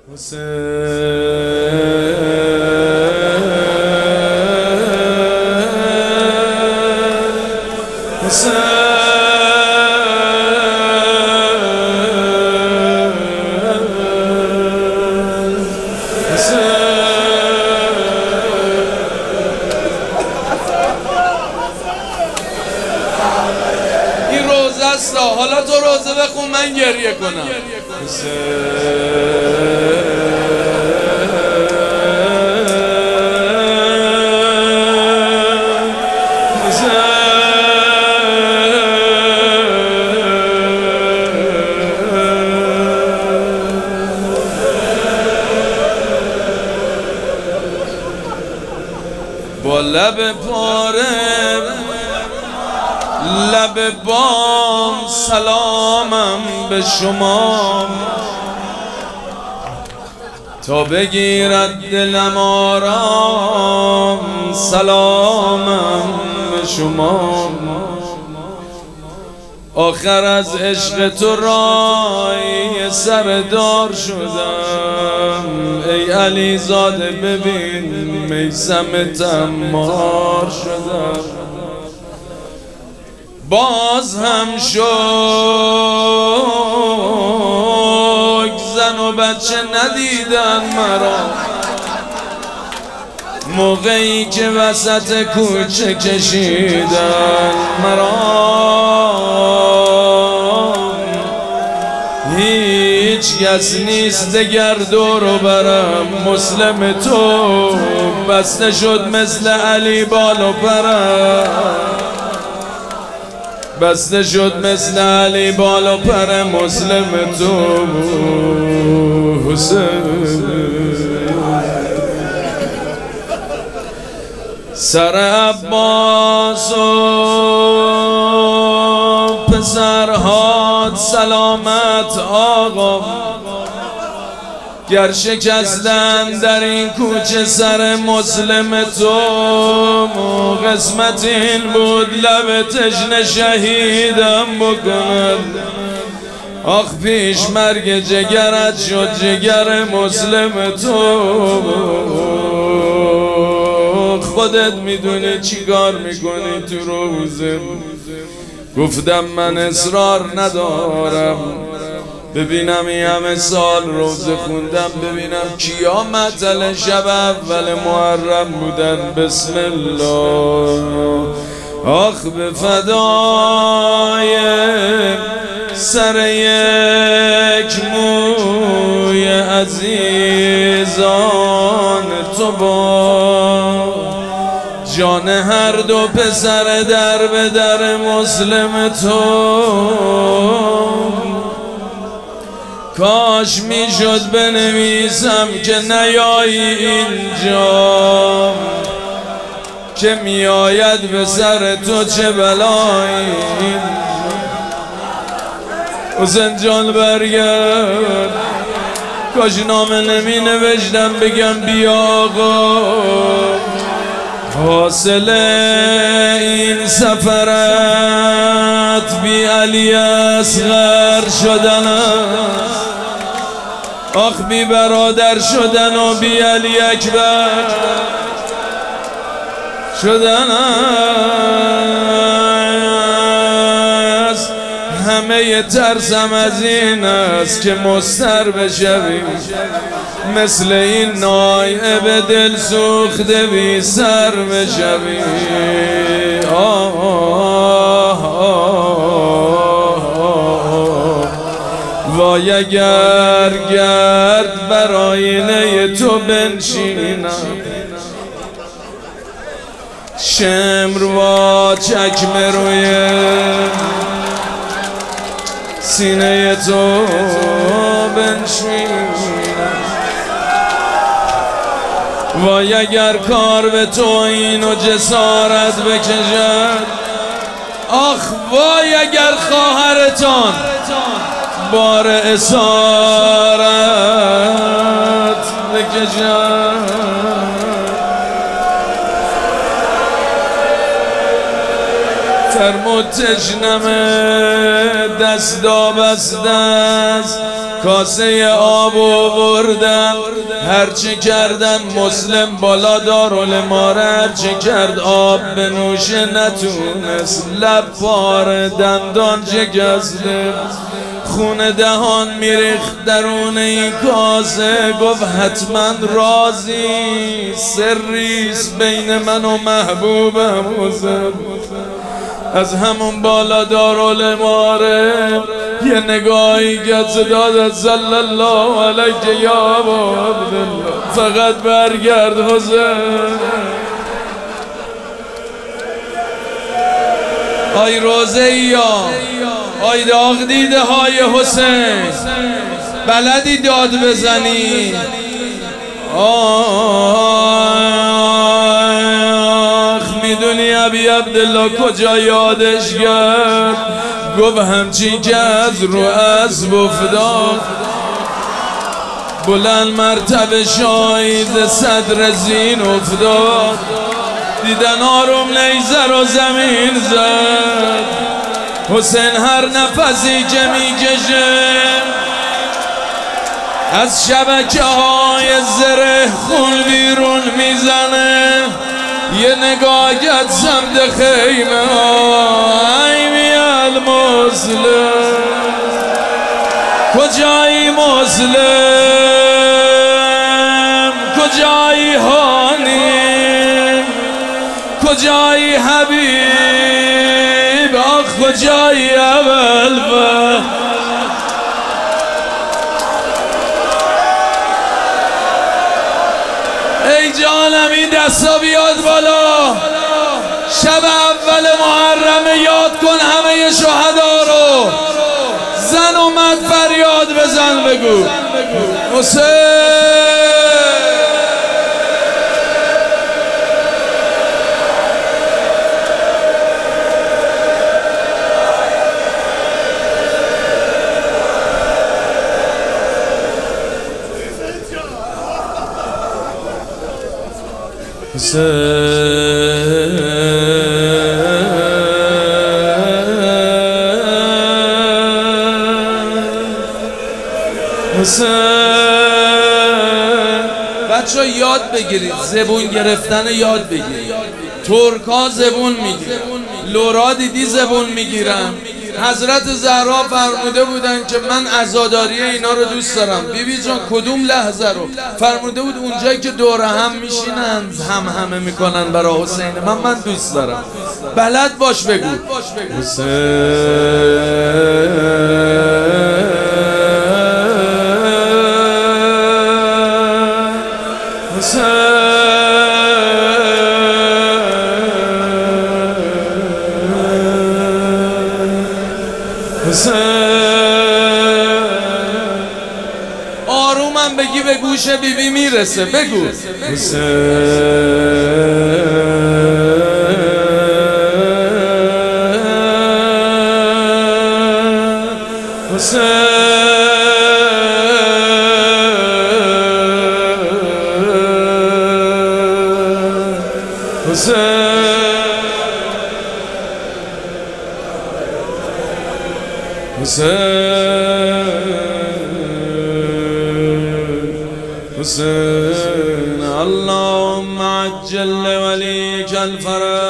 این روزه است، حالا تو روزه بخون من گریه کنم. با لب پاره لب بام سلامم به شما، تا بگیرد دلم آرام سلامم به شما. آخر از عشق تو رای سردار شدم، ای علی زاده ببین میثم تمار شدم. باز هم شوک زن و بچه ندیدن مرا، موقعی که وسط کوچه کشیدن مرا. هیچ کس نیست دگر دور و برم، مسلم تو بسته شد مثل علی بال و پرم، بسته شد مثل علی بال و پر مسلم تو حسین. سر عباس و پسرهات سلامت آقا، گر شکستن در این کوچه سر مسلم تو، قسمت این بود لب تشنه شهیدم بکند. آخ پیش مرگ جگرت شد جگر مسلم تو، خودت میدونی چی کار میکنی تو روزه. گفتم من اصرار ندارم، ببینم این همه سال روزه خوندم، ببینم کیا مطلع شب اول محرم بودن. بسم الله. آخ به فدای سر یک موی عزیزان تو با جان هر دو پسر در به در مسلم تو. کاش میشد بنویسم که نیایی اینجا، که میآید به سر تو چه بلایی. حسین جان برگرد، کاش نامه نمی نوشتم بگم بیا آقا، حاصل این سفرت بی علی اصغر شدن است. آخ بی برادر شدن و بی علی اکبر شدن است. همه ترسم از این است که مضطر بشویم، مثل این نایب دل سوخته بی سر بشویم. وای اگر گرد بر آینه تو بنشینم، شمر و چکمه روی سینه تو بنشینم. وای اگر کار به تو اینو جسارت بکشد، آخ وای اگر خواهرتان بار اسارت بکشد. ترم و تشنمه دستا بسته است، کاسه آب آوردم، هرچی کردم مسلم بالا دارالماره، هرچی کرد آب به نوشه نتونست، لب پاره دندان شکسته، خون دهان میریخت درون این کاسه. گفت حتما رازی سریست بین من و محبوبم. از همون بالا دارالماره یه نگاهی گذ داد، صلی الله علیک یا ابا عبدالله، فقط برگرد حسین. آی روزه یا آی داغ دیده های حسین، بلدی داد بزنی؟ میدونی ابی عبدالله کجا یادش کرد؟ گفت همچین که از رو اسب افتاد، بلند مرتبه شاید صدر زین افتاد، دیدن آروم نیزه رو زمین زد. حسین هر نفسی که میکشه از شبکه های زره خون بیرون میزنه. یه نگاه گد سمت خیمه ای میال مسلم، کجایی مسلم؟ کجایی هانی؟ کجایی حبیب؟ آخ کجایی ابوالفضل؟ ای جانم این دستا بیاد بالا، شب اول محرم یاد کن همه شهدا رو، زن اومد فریاد بزن بگو حسین. بچه ها یاد بگیرید، زبون گرفتن یاد بگیرید. ترک ها زبون میگیرن، لورا دیدی زبون میگیرن. حضرت زهرا فرموده بودن که من عزاداری اینا رو دوست دارم. بیبی جان کدوم لحظه رو؟ فرموده بود اونجایی که دور هم میشینن همه میکنن برای حسین. من دوست دارم. بلد باش بگو حسین. آرومم بگی به گوش بیبی میرسه. بگو حسين اللهم عجل لوليك الفرج